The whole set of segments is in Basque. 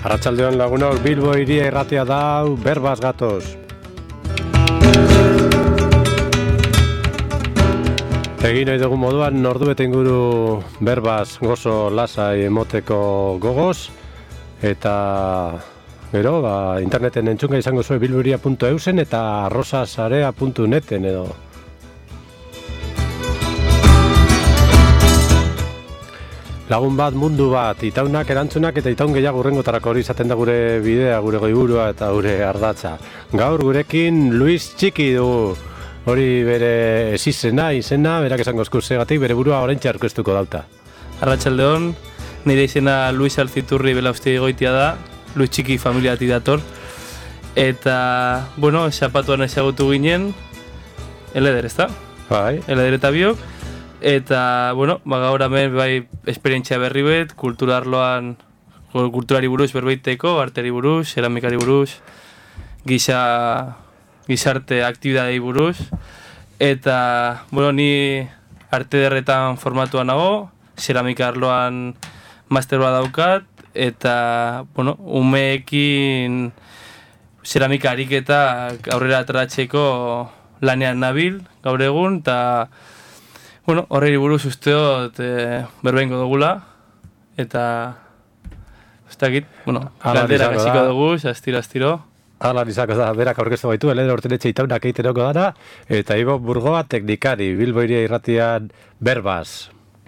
Arratsaldeon lagunok, Bilbo hiria irratia dau, berbaz gatoz. Egin nahi dugu moduan, ordu bete inguru berbaz gozo lasai emoteko gogoz, eta gero, interneten entzunga izango zuen bilbohiria.eusen eta arrosasarea.neten edo. Lagun bat, mundu bat, itaunak, erantzunak eta itaun gehiago urrengotarako hori izaten da gure bidea, gure goiburua eta gure ardatza. Gaur gurekin Luis Txiki dugu, hori bere izena, berak esango eskusegatik, bere burua oraintxe aurkeztuko dauta. Arratsaldeon, nire izena Luis Alziturri Belauzti goitia da, Luis Txiki familiatik dator. Eta, bueno, zapatuan ezagutu ginen, eleder, ezta? Bai. Eleder eta biok. Eta, bueno, gaur hemen bai esperientzia berri bet, kulturari buruz berbeiteko, arteri buruz, ceramikari buruz, gizarte aktibidadei buruz. Eta, bueno, ni arte derretan formatuan nago, ceramika arloan master bat daukat, eta, bueno, umeekin ceramika ariketak aurrera ateratzeko lanean nabil, gaur egun, eta bueno, horreri buruz usteot berbengo dugula, eta ez dakit, bueno, galderak hasiko dugu, astiro. Hala izako da, berak aurkeztu baitu, eleder ortenetxe itaunak eiteroko dara, eta Ibo Burgoa teknikari, Bilbo hiria irratian berbaz.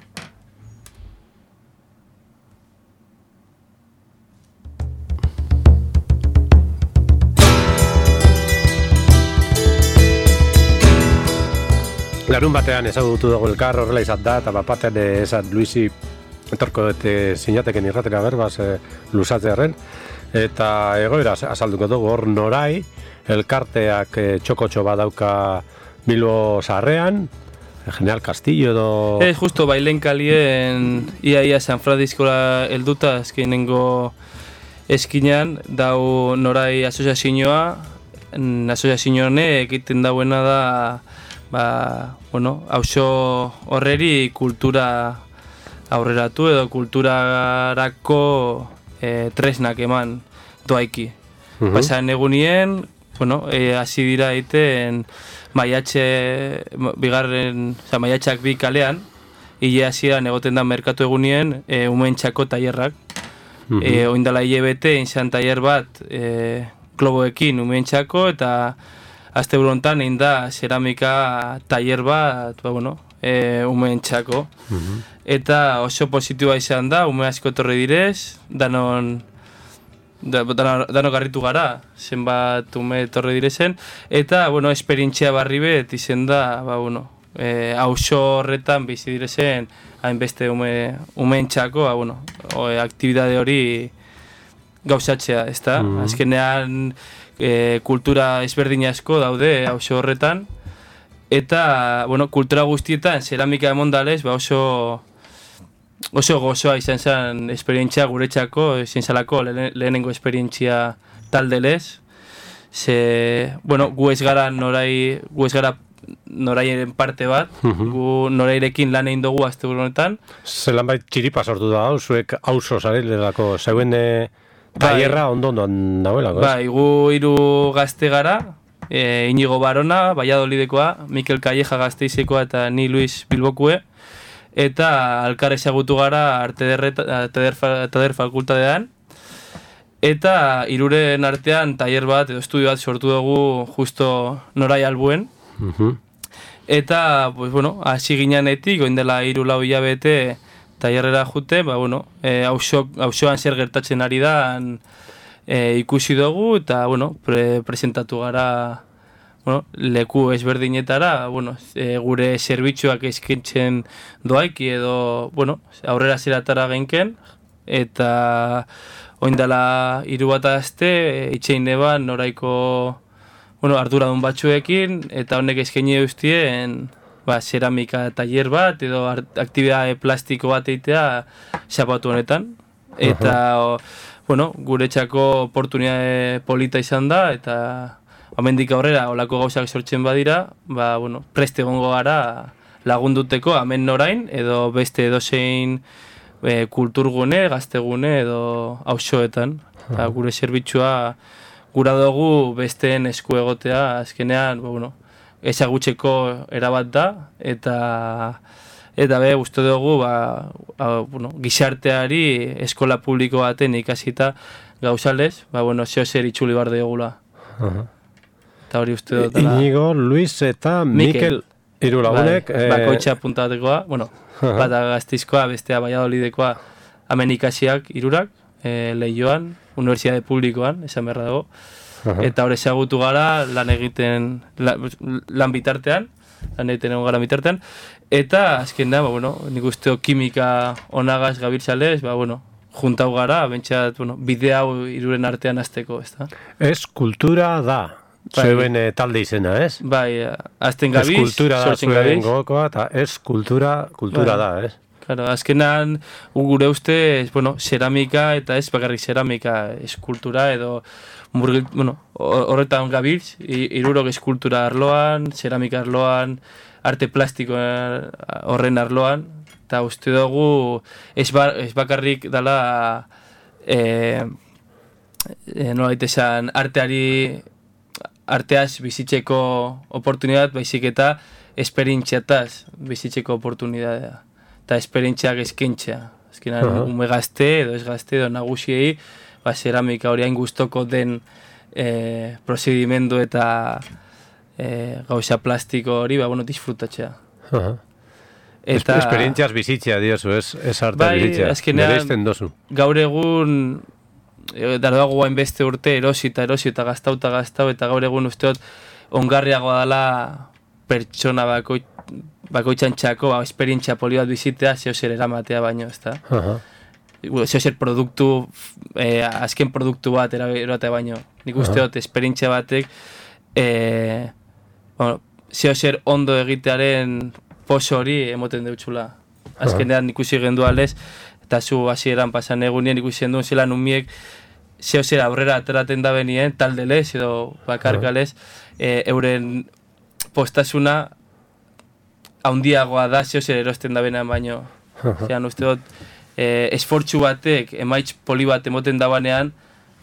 Larun batean ezagutu dugu elkar horrela izan da, eta bapatean esan Luisi etorko sinateken irratera berbaz lusatzearen, eta egoera azalduko dugu hor norai, elkarteak txokotxo badauka Bilbo zaharrean, General Castillo edo... Justo bailen kalien ia San Franciscola helduta azkenengo eskinean, dau norai asoziazioa, asoziazio honek egiten dauena da auzo horreri kultura aurreratu edo kulturarako tresnak eman doaiki. Pasan egunien, hasi dira egiten maiatxak bi kalean, hile hasieran egoten da merkatu egunien umentxako tailerrak. Oindala hile bete, izan tailer bat globoekin umentxako, eta azte burontan egin da ceramika tailer bat, umentxako. Eta oso positiboa izan da, ume asko etorri direz, dano garritu gara, zenbat ume etorri direzen, eta, esperientzia barri bet izan da, auzo horretan bizi direzen, hainbeste umentxako, aktibidade hori gauzatzea, ezta? Azkenean, kultura ezberdin asko daude auzo horretan, eta, kultura guztietan, ceramika emondalez, oso gozoa izan zen esperientzia guretzako, izan zelako lehenengo esperientzia taldelez. Gu ez gara norairen parte bat, gu norairekin lan egin dugu azte honetan. Zelan bait txiripa sortu da, zuek auzo zarelako, zeuen tailerra ondo-ondoan dagoelako, ez? Bai, gu hiru gazte gara, Inigo Barona, Valladolidekoa, Mikel Calleja Gasteizekoa eta ni Luis Bilbokue, eta alkar ezagutu gara arte der fakultatean, eta hiruren artean tailer bat edo estudio bat sortu dugu justo norai albuen, eta, hasi ginenetik, oindela 3-4 hilabete tailerrera jute, auzoan zer gertatzen ari da ikusi dugu, eta, presentatu gara, leku ezberdinetara, gure zerbitzuak eskaintzen doaiki edo, aurrera zeratara genken, eta oindala 3 bat aste, itxein eban noraiko, arduradun batzuekin, eta honek eskaini duztien, ceramika tailer bat edo aktibidade plastiko bat eitea zapatu honetan. Eta, guretzako oportunitate polita izan da, eta hemendik aurrera olako gauzak sortzen badira, preste egongo gara lagunduteko hemen norain, edo beste edozein kulturgune, gaztegune edo auzoetan. Eta gure zerbitzua gura dugu besteen esku egotea, azkenean, ezagutzeko erabat da, eta uste dugu, gizarteari eskola publiko baten ikasita gauzalez, zeo zer itxuli bar diogula. Eta hori uste dut. Inigo, Luis eta Mikel hiru lagunek. Bakoitza puntatekoa, bata Gasteizkoa, bestea Valladolidekoa, hemen ikasiak hirurak, Leioan, Unibertsitate Publikoan, esan beharra dago. Eta hori ezagutu gara lan egiten lan bitartean, lan egiten egon gara bitartean, eta azken da, nik usteo kimika onagaz gabiltzalez, juntau gara, bentsat, bide hau hiruren artean azteko, ez da? Ez kultura da, zeuen talde izena, ez? Bai, azten gabiz, kultura da zuen gogokoa, eta ez kultura da, ez? Claro, azkenan gure uste, ceramika eta ez bakarrik ceramika, eskultura edo horretan gabiltz, hirurok eskultura arloan, ceramika arloan, arte plastiko horren arloan, eta uste dugu ez bakarrik dela nola esan arteaz bizitzeko oportunidat, baizik eta esperientziataz bizitzeko oportunidadea. Eta esperientziak eskaintzea. Azkenan, ume gazte edo ez gazte edo nagusiei, ceramika hori hain gustoko den prozedimendu eta gauza plastiko hori, disfrutatzea. Esperientziaz bizitzea diozu, ez arte bizitzea. Bereizten dozu. Gaur egun, dago guain beste urte, erosi eta gaztau, eta gaur egun usteot ongarriagoa dela pertsona bakoitzan txako, esperientzia poli bat bizitea, zeo zer eramatea baino, ez da? Zeo zer produktu, azken produktu bat eroatea baino. Nik usteot, esperientzia batek, zeo zer ondo egitearen poso hori emoten deutxula. Azkenean ikusi gendu aldez, eta zu hasieran pasan egunien ikusi gendu zelan umiek zeo zer aurrera ateraten da benien, taldelez edo bakarkalez, euren postasuna haundiagoa da zeo zer erosten da benean baino. Zeran uste dut, esfortzu batek, emaitz poli bat emoten da banean,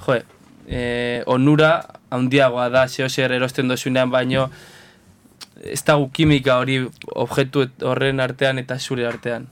onura haundiagoa da zeo zer erosten dozunean baino, ez dago kimika hori objektu horren artean eta zure artean.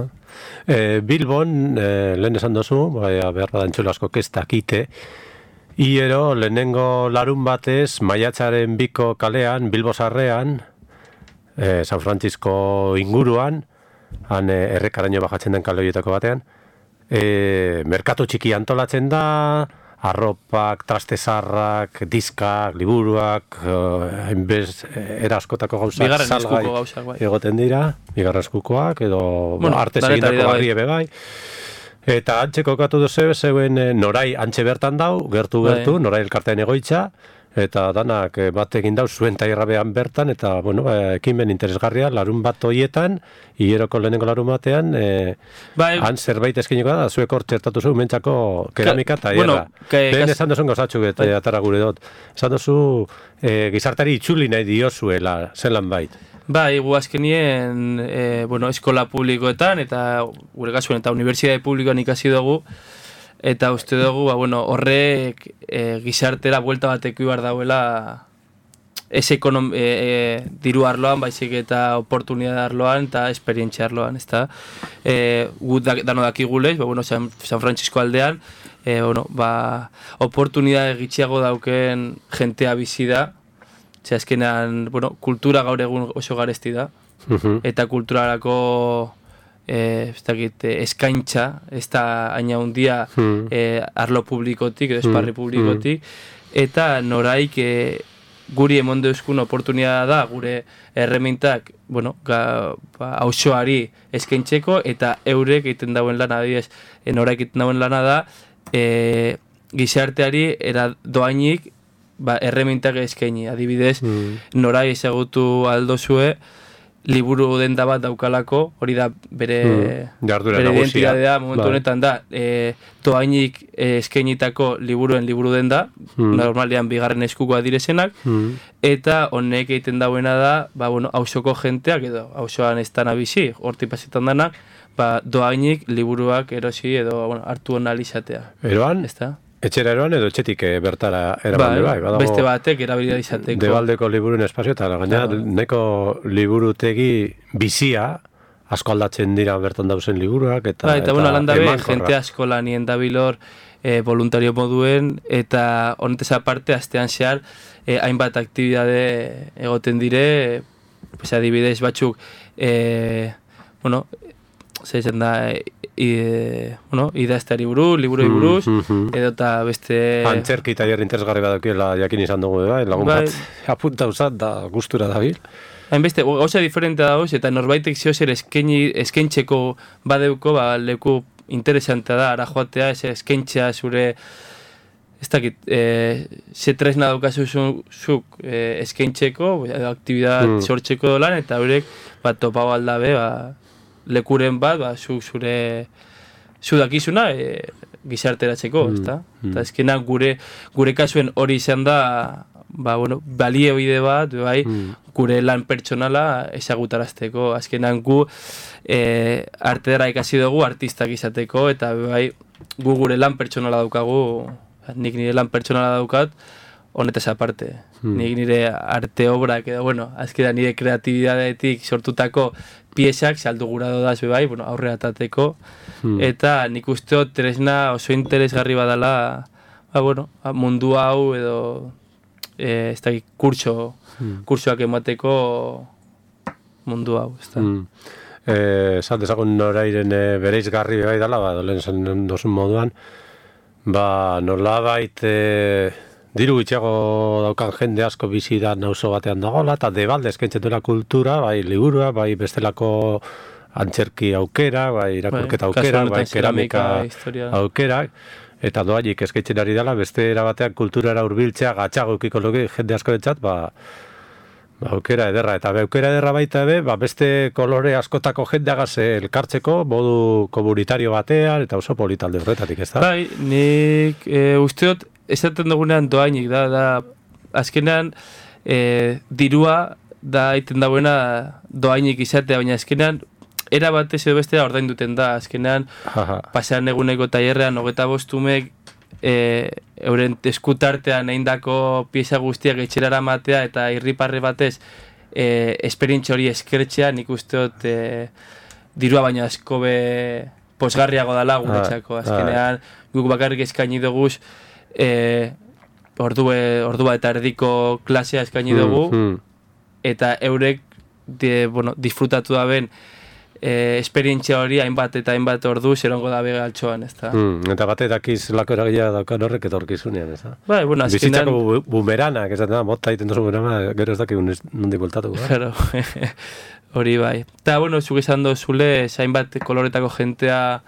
Bilbon, lehen esan dozu, behar da entxulo asko kestakite, hiero lehenengo larun batez, maiatzaren 2 kalean, Bilbo Sarrean, San Francisco inguruan, han errekaraino bajatzen den kale horietako batean, merkatu txiki antolatzen da, arropak, trastezarrak, diskak, liburuak, hainbez eraskotako gauzak salgai egoten dira, bigarren eskukoak, edo arte segindako barri ebe bai. Eta antxe kokatu duzu zeuen norai antxe bertan dau, gertu, norai elkartean egoitza, eta danak bat egin dau zuen taierrabean bertan, eta ekimen interesgarria, larun bat hoietan, hileroko lehenengo larun batean, han zerbait eskiniko da, zuek hor txertatu zu, mentzako keramika eta hierra. Lehen esan duzun gozatxuk eta atara gure dut. Esan duzu gizartari itxuli nahi diozuela, zelan bait. Bai, gu azkenien eskola publikoetan, eta gure kasuen eta unibertsitate publikoan ikasi dugu, eta uste dugu, horrek gizartera buelta batek ibar dauela ez diru arloan, baizik eta oportunidad arloan eta esperientzia arloan, ez da? Gu dano dakigulez, San Francisco aldean, oportunidad gitxiago dauken jentea bizi da, azkenean, kultura gaur egun oso garesti da, eta kulturarako eskaintza, ez da aina hundia arlo publikotik, edo esparri publikotik, eta noraik guri emondo euskun oportunidad da, gure erremintak, hausoari eskaintzeko, eta eurek egiten dauen lana, noraik egiten dauen lana da, gizarteari doainik erremintak eskaini, adibidez, norai ezagutu aldozue, liburu denda bat daukalako, hori da bere identidadea momentu honetan da, doainik eskainitako liburu denda, normalean bigarren eskukoa direzenak, eta honek egiten dauena da, hausoko jenteak, edo hausoan ez dana bizi, horti pasetan danak, doainik liburuak erosi edo hartu analizatea. Eroan, etxera eroan edo etxetik bertara eraman bai. Beste batek erabilia izateko. Debaldeko liburuen espazio, eta gaina neko liburutegi bizia, asko aldatzen dira bertan dauzen liburuak, eta bueno, alandabe, jente asko lanien dabilor voluntario moduen, eta honetez aparte, astean zehar, hainbat aktibidade egoten dire, pues adibidez batzuk, bueno, zeitzen da, idazteari buruz, liburui buruz, edo eta beste... Antzerki tailer interesgarri badakiela jakin izan dugu, lagun bat apunta usat da gustura dabil. Hainbeste, gauza diferentea dagoz, eta norbaitek zehozer eskaintzeko badeuko, leku interesantea da, ara joatea, eskaintzea zure... Ez dakit, ze tresna daukazu zuk eskaintzeko, aktibidat sortzeko dolan, eta horrek topau aldabe, lekuren bat, zure dakizuna gizarteratzeko, ezta? Eta ezkenak gure kasuen hori izan da, balie bide bat, gure lan pertsonala ezagutarazteko. Azkenan gu artedera ikasi dugu artistak izateko, eta gu gure lan pertsonala daukagu, nik nire lan pertsonala daukat, honetaz aparte. Nik nire arte obrak, edo, azkenan nire kreatibidadetik sortutako piezak saldu gura dodaz aurrera atateko, eta nik usteot tresna oso interesgarri badala, mundu hau edo ez dakit kurtsoak emateko mundu hau, ez da. Esan dezagun norairen bereizgarri bai dela, dolen zen dozun moduan, nolabait diru gitxago daukan jende asko bizi da nauzo batean dagoela, eta debalde eskaintzen duela kultura, bai liburua, bai bestelako antzerki aukera, bai irakurketa aukera, bai keramika aukera, eta doainik eskaintzen ari dela, beste erabatean kulturara hurbiltzea gatxago eukiko luke jende asko bentsat, aukera ederra, eta aukera ederra baita beste kolore askotako jendeagaz elkartzeko, modu komunitario batean, eta oso politalde horretatik, ez da? Bai, nik usteot, esaten dugunean doainik da azkenean dirua da iten dagoena doainik izatea, baina azkenean era batez edo bestea ordain duten da, azkenean pasean eguneko tailerrean 25 umek euren eskutartean eindako pieza guztiak etxerara matea eta irriparre batez esperientzia hori eskertzea, nik usteot dirua baina asko posgarriago dala guretzako, azkenean guk bakarrik eskaini duguz ordua eta erdiko klasea eskaini dugu, eta eurek disfrutatu da ben esperientzia hori hainbat eta hainbat ordu zerongo da bega altxoan, ez da. Eta bate dakiz lako eragila daukan horrek etorkizunean, ez da. Azkenean... Bizitzako bumeranak, ez da, mota egiten duzu bumerana, gero ez dakik nondik bultatuko. Claro, hori bai. Eta, zuk esan dozule, hainbat koloretako jentea,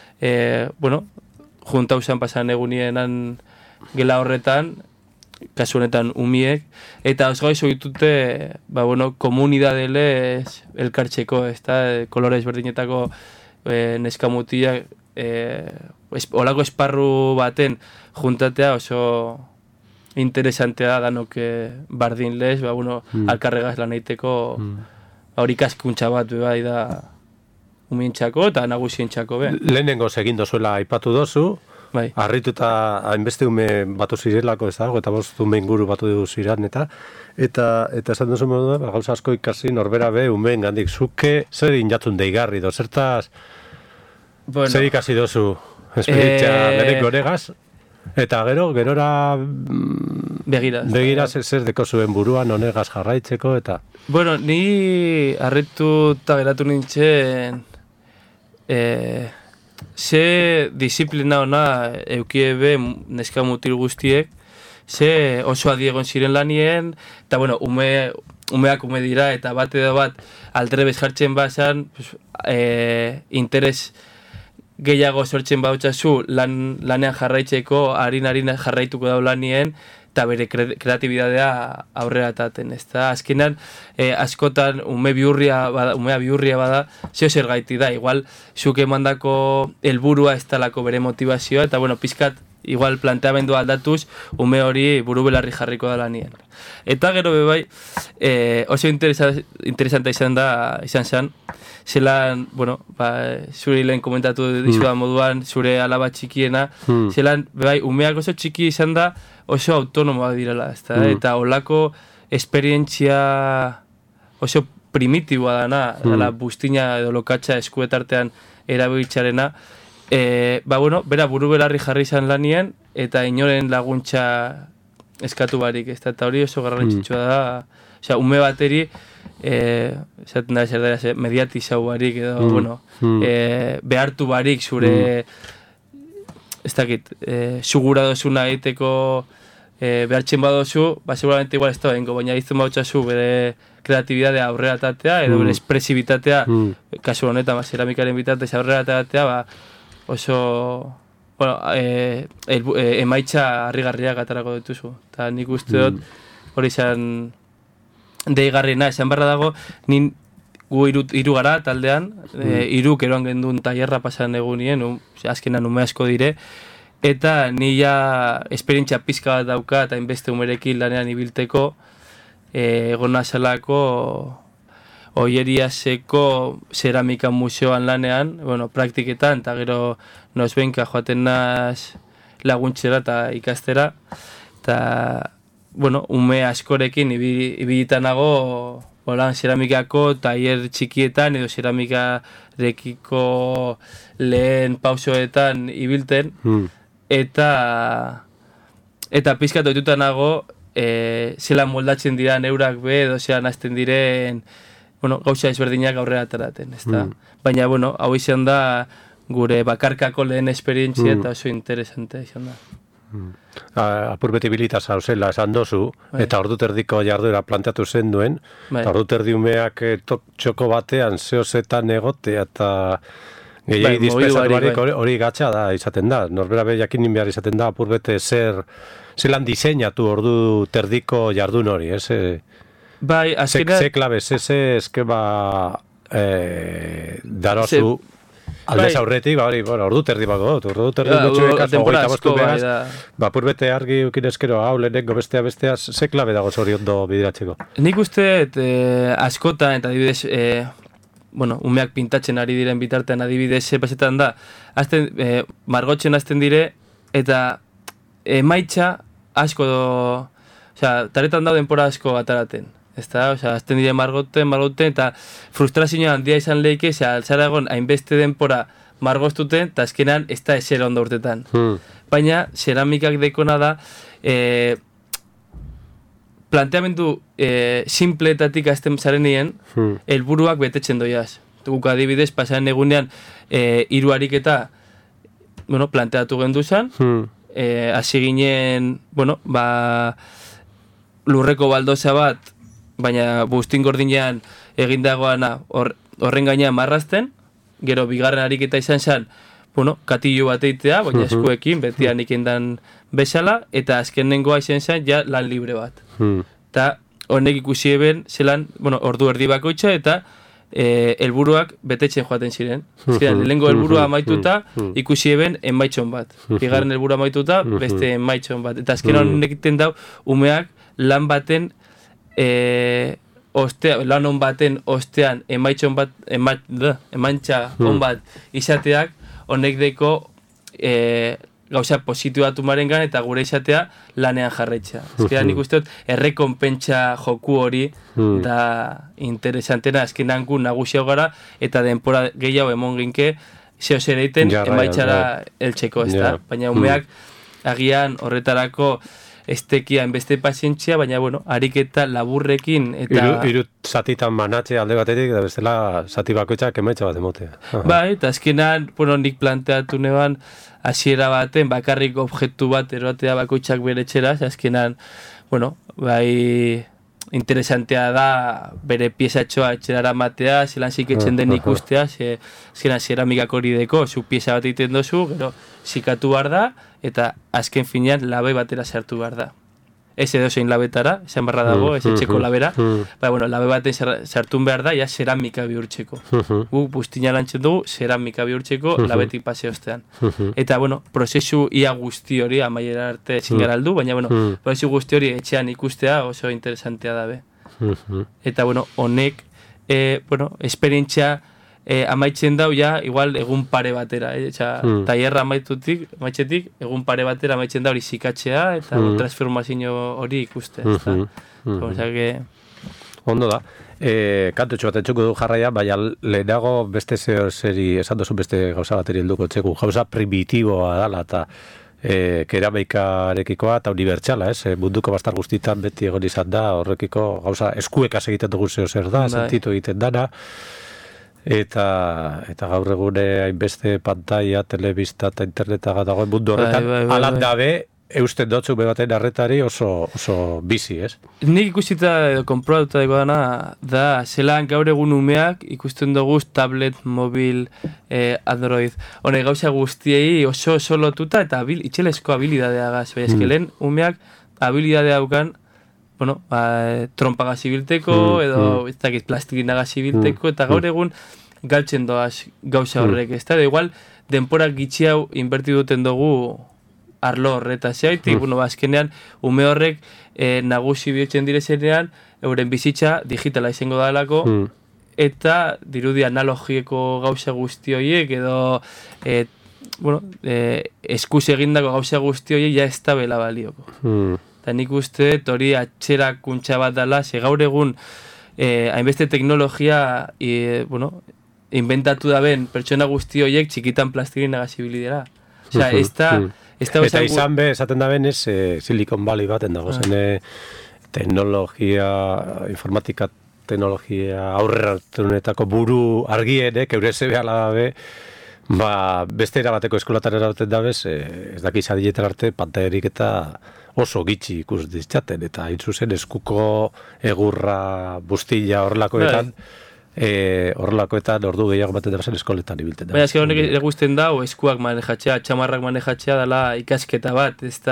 junta usan pasan egunienan gela horretan, kasu honetan umiek, eta oso gaizu ditute, komunidadele elkartzeko, ez da, kolore ezberdinetako neskamutiak, olako esparru baten juntatea oso interesantea danok bardin lez, alkarregaz lan egiteko, hori kaskuntza bat bai da umientzako eta nagusientzako. Lehenengo egin dozuela aipatu dozu, harrituta hainbeste ume batu zirelako, ez da, eta bost ume inguru batu ziren, eta esan duzu modu da, gauza asko ikasi norbera umeen gandik, zuke zer injatun deigarri, zertaz zer ikasi dozu esperientzia lehenengo goregaz, eta gerora begiraz zer deko zuen buruan honegaz jarraitzeko, eta... Ni harrituta geratu nintzen ze disiplina ona eukiebe neska mutil guztiek, ze oso adiegon ziren lanien, eta umeak ume dira, eta bat edo bat aldrebez jartzen bazan, interes gehiago sortzen bautzazu lanean jarraitzeko, harin jarraituko dau lanien, eta bere kreatibidadea aurrera ataten, ez da? Azkenan, askotan umea bihurria bada, zeo zergaiti da, igual, zuk emandako helburua ez talako bere motivazioa, eta, pizkat igual planteamendu aldatuz, ume hori buru belarri jarriko da lanien. Eta gero bebai, oso interesanta izan zen, zelan, bueno, zure lehen komentatu dizudan moduan, zure alaba txikiena, zelan, bebai, umeak oso txiki izan da, oso autonomoak direla, ezta? Eta olako esperientzia oso primitiboa dana, dala bustina edo lokatxa eskuetartean erabiltxarena, bueno, bera buru belarri jarri izan lanien, eta inoren laguntza eskatu barik, ez da, eta hori oso garrantzitsua da, osea, ume bateri, esaten da, zer da, mediatizau barik, edo, bueno, behartu barik zure, ez dakit, sugura dozuna egiteko behartzen badozu, seguramente igual ez da bengo, baina izten bautzazu bere kreatibidadea aurrera tatea, edo bere espresibitatea, kasu honetan, zeramikaren bitatez aurrera tatea, oso, bueno, emaitza harrigarriak atarako dituzu. Eta nik uste dut hori izan deigarriena, esan barra dago, gu iru gara taldean, iruk eroan gendun tailerra pasan egunien, azkenan ume asko dire, eta ni ja esperientzia pizka bat dauka, eta inbeste umerekin lanean ibilteko, egon nazalako Oieriaseko zeramika museoan lanean, bueno, praktiketan, eta gero nozbenka joaten naz laguntzera eta ikastera, eta, bueno, ume askorekin ibilitanago zeramikako tailer txikietan edo zeramikarekiko lehen pausoetan ibilten, eta pizkat oitutanago zelan moldatzen dira neurak be, edo zelan hasten diren, bueno, gauza ezberdinak aurrera ateraten, ezta? Baina, bueno, hau izan da gure bakarkako lehen esperientzia eta oso interesante izan da. Apur beti bilitaz hau zela esan dozu, eta ordu terdiko jarduera planteatu zen duen, eta ordu terdi umeak txoko batean zehozetan egotea eta gehiagi dispersatu barik hori gatsa da izaten da. Norbera be jakinin behar izaten da apur bete zelan diseinatu ordu terdiko jardun hori, ez? Bai, azkena... Ze klabez, ze eskema darozu aldez aurretik, ordu terdi bako dut, ordu terdi dutxuekaz, hogeita bostu behaz, purbete argi ukinezkero hau lehenengo bestea, ze klabe dago zori ondo bideratzeko? Nik uste, askotan, eta adibidez, bueno, umeak pintatzen ari diren bitartean adibidez, pasetan da, margotzen azten dire, eta emaitza asko taretan da denpora asko ataraten. Ezta, azten dire margoten, eta frustrazioa handia izan lehike, altzara egon hainbeste denpora margoztuten, eta azkenan ez da esera ondo urtetan. Baina, zeramikak dekona da, planteamendu simpleetatik azten zarenien, helburuak betetzen doiaz. Guk adibidez, pasaren egunean, hiru ariketa, bueno, planteatu genduzan, hasi ginen, bueno, lurreko baldoza bat, baina bustin gordinean egindagoana horren gainean marrazten, gero bigarren ariketa izan zen, bueno, katillo bat eitea, baina eskuekin, betian ikendan bezala, eta azkenengoa izan zen, ja lan libre bat. Eta honek ikusi eben, zelan, bueno, ordu erdi bakoitza, eta helburuak betetzen joaten ziren. Lehenengo helburua amaituta, ikusi eben emaitxon bat. Bigarren helburua amaituta, beste emaitxon bat. Eta azken honek egiten dau, umeak lan baten lan on baten ostean emaitxon bat, emaintxa on bat izateak, honek deko gauza positibatu marengan eta gure izatea lanean jarretxa. Ezkeran nik uste dut, errekonpentsa joku hori da interesantena, azkenan gu nagusiago gara eta denpora gehiago emon ginke zeo zer egiten emaitxara eltseko, ezta? Baina umeak agian horretarako estekia enbeste pazientzia, baina, bueno, ariketa laburrekin eta... Iru zatitan manatxe alde batetik, da bestela zati bakoitzak emaitza bat emotea. Bai, eta azkenan, bueno, nik planteatu neban, hasiera baten, bakarrik objektu bat eroatea bakoitzak bere txeraz, azkenan, bueno, bai... interesantea da bere piezatxoa etxerara matea, zelan ziketzen den ikustea, zelan zeramikak hori deko, zu pieza bat egiten dozu, gero zikatu behar da, eta azken finean labai batera sartu behar da. ez edozein labetara, esan barra dago, ez etxeko labera, bueno, labe baten sartun behar da, ja ceramika bihurtzeko. Guk buztina lantzen dugu, ceramika bihurtzeko labetik paseostean. Eta, bueno, prozesu ia guzti hori, amaiera arte ezin gara aldu, baina, bueno, prozesu guzti hori etxean ikustea oso interesantea dabe. Eta, bueno, honek, esperientzia amaitzen dau ja, igual egun pare batera, taierra amaitzetik, egun pare batera amaitzen da hori zikatzea, eta transformazio hori ikuste. Ondo da. Kantutxo bat etxuko du jarraia, baina lehenago beste zeri, esan duzu beste gauza bateri helduko txeku, gauza primitiboa dala, eta kerameikarekikoa eta unibertsala, munduko bastar guztitan beti egon izan da, horrekiko gauza eskuekaz egiten dugu zer da, sentitu egiten dana, eta gaur egune hainbeste pantaia, telebista eta interneta dagoen mundu horretan, alan dabe, eusten dotzu bebaten arretari oso bizi, ez? Nik ikusita edo konprobatuta dago dana, da, zelan gaur egun umeak ikusten dugu tablet, mobil, Android. Hone, gauza guztiei oso lotuta eta itxelezko habilidadea gaz. Lehen umeak habilidadea daukan, trompa gazibilteko, edo ez dakit plastilina gazibilteko, eta gaur egun galtzen doaz gauza horrek. Ez da, igual, denporak gitxi hau inberti duten dugu arlo horreta zeaitik, azkenean, ume horrek nagusi bihurtzen direzenean, euren bizitza digitala izango dalako, eta dirudi analogieko gauza guzti horiek, edo eskuz egindako gauza guzti horiek ja ez da bela balioko. Eta nik uste, hori atxerakuntza bat dela, gaur egun hainbeste teknologia inventatu da ben pertsona guzti horiek txikitan plastilina gazibilidera. Eta izan be, esaten da ben, Silicon Valley baten dago, zen teknologia, informatika teknologia aurreratunetako buru argienek, eureze behala dabe, beste erabateko eskolatar erabaten dabez, ez dakiz adiletan arte, pantaiarik eta oso gitxi ikus ditzaten, eta hain zuzen eskuko egurra bustilla horrelakoetan, ordu gehiago baten dabezen eskoletan ibilten da. Baina, ezker honek egusten da, eskuak manejatzea, txamarrak manejatzea dela ikasketa bat, ez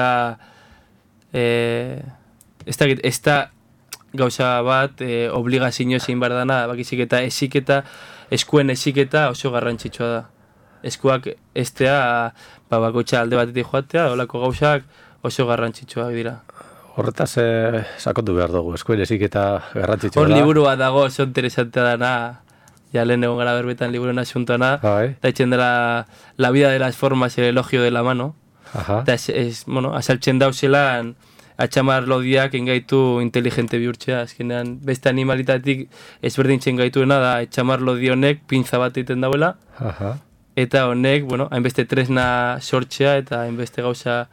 da gauza bat, obligazio zein behar dana, bakizik eta eskuen esiketa oso garrantzitsua da. Eskuak estea, bakoitza alde batetik joatea, olako gauzak oso garrantzitsuak dira. Horretaz sakondu behar dugu, eskuen eziketa garrantzitsua da. Hor liburu bat dago, oso interesantea dana, ja lehen egon gara berbetan liburu nasuntuana, eta etxen dela La vida de las formas, el elogio de la mano, eta azaltzen dauzelan, atxamar lodiak engaitu inteligente bihurtzea, azkenean beste animalitatik ezberdintzen gaituena da, atxamar lodi honek pinza bat egiten dauela, eta honek, hainbeste tresna sortzea eta hainbeste gauza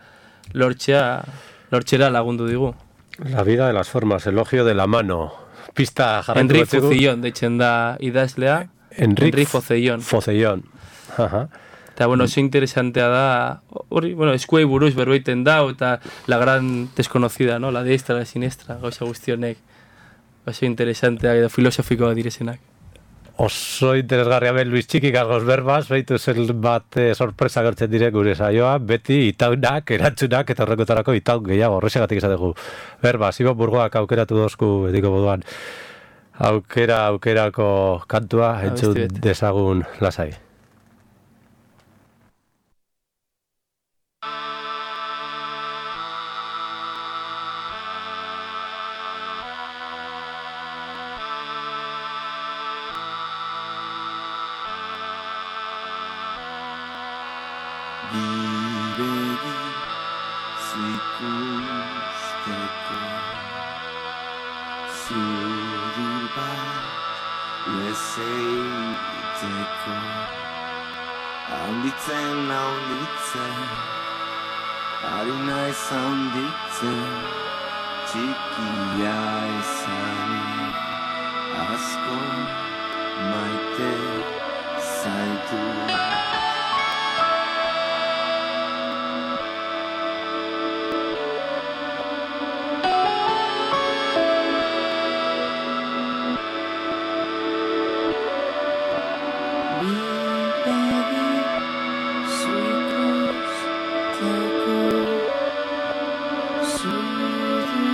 lortxera lagundu digu. La vida de las formas, elogio de la mano. Pista jarraitu Enri Focellón, deitzen da idazlea. Enri Focellón. Focellón. Eta, oso interesantea da, eskuei buruz berbeiten da, eta la gran desconocida, la diestra, la siniestra, gauza guztionek. Oso interesantea edo filosofikoa direzenak. Oso interesgarria ben Luis Txiki gargoz berbaz, behitu zen bat sorpresa gertzen dire gure saioa, beti itaunak, erantzunak, eta horrekotarako itaun gehiago, horrexegatik izateko berbaz, Ibo Burgoak aukeratu dozku betiko moduan aukerako kantua, entzun dezagun lasai. Sweet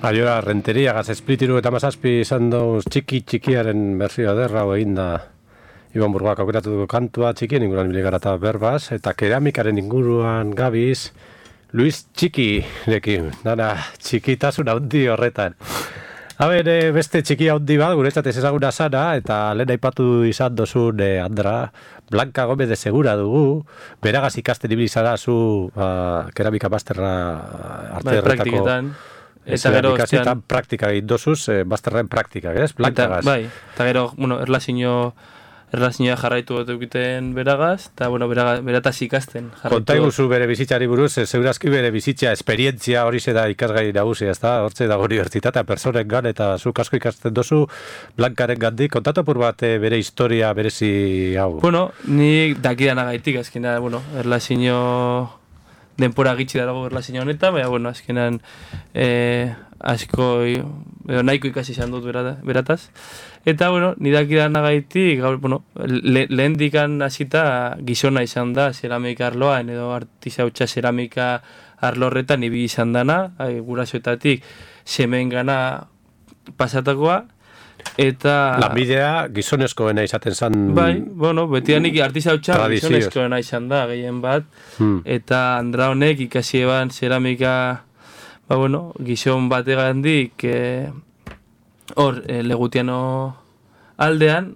Aiora Renteria, gaz esplitiru eta mazazpi izan dauz txikiaren berzioa derra egin da Iban Burgoak aukeratu dugu kantua txikien inguruan biligara eta berbaz, eta keramikaren inguruan gabiz Luis Txikirekin, nara txikitasun haundi horretan. Beste txiki haundi bat, guretzat ez ezaguna zara, eta lehen aipatu izan dozun Andra, Blanca Gómez de Segura dugu, beragaz ikasten ibili zara zu keramika masterra arte erretako. Eta gero ostean praktika egin dozuz, masterren praktikak, ez? Blankagaz. Eta gero, erlazioa jarraitu egiten beragaz, eta berataz ikasten. Konta iguzu bere bizitzari buruz, zeurazki bere bizitza, esperientzia hori da ikasgai nagusia, ez da? Hortze dago unibertsitatea, personen gan, eta zuk asko ikasten dozu, Blankaren gandik. Kontatu apur bat bere historia berezi hau. Ni dakidanagaitik, azkena, erlazio denpora gitxi dago erlazio honetan, baina, azkenan asko, nahiko ikasi izan dut berataz. Eta, nidakidanagaitik, lehen dikan hasita gizona izan da, zeramika arloan, edo artizautza zeramika arlo horretan ibi izan dana, gurasoetatik semen gana pasatakoa, eta... Lanbidea gizonezkoena izaten zan... betianik artizautza gizonezkoena izan da, gehien bat, eta Andra honek ikasi eban zeramika, gizon bategandik, Legutiano aldean,